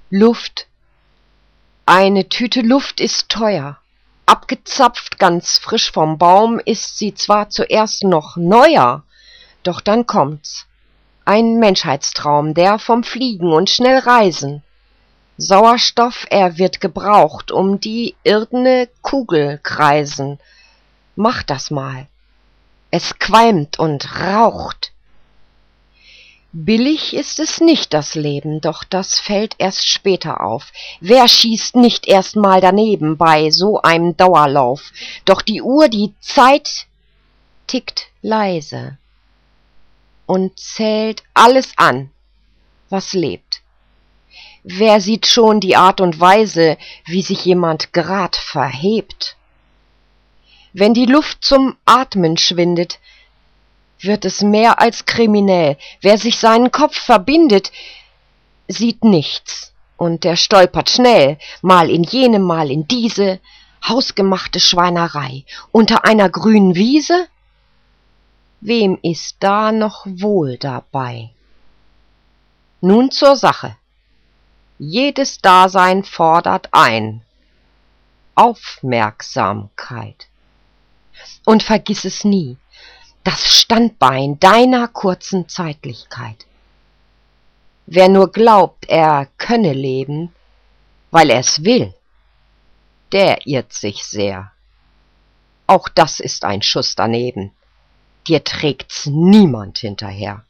Luft. Eine Tüte Luft ist teuer. Abgezapft, ganz frisch vom Baum, ist sie zwar zuerst noch neuer, doch dann kommt's. Ein Menschheitstraum, der vom Fliegen und schnell Reisen. Sauerstoff, er wird gebraucht, um die irdene Kugel kreisen. Mach das mal. Es qualmt und raucht. Billig ist es nicht, das Leben, doch das fällt erst später auf. Wer schießt nicht erst mal daneben bei so einem Dauerlauf? Doch die Uhr, die Zeit tickt leise und zählt alles an, was lebt. Wer sieht schon die Art und Weise, wie sich jemand grad verhebt? Wenn die Luft zum Atmen schwindet, wird es mehr als kriminell. Wer sich seinen Kopf verbindet, sieht nichts, und der stolpert schnell, mal in jene, mal in diese hausgemachte Schweinerei. Unter einer grünen Wiese? Wem ist da noch wohl dabei? Nun zur Sache. Jedes Dasein fordert ein Aufmerksamkeit. Und vergiss es nie, das Standbein deiner kurzen Zeitlichkeit. Wer nur glaubt, er könne leben, weil er's will, der irrt sich sehr. Auch das ist ein Schuss daneben, dir trägt's niemand hinterher.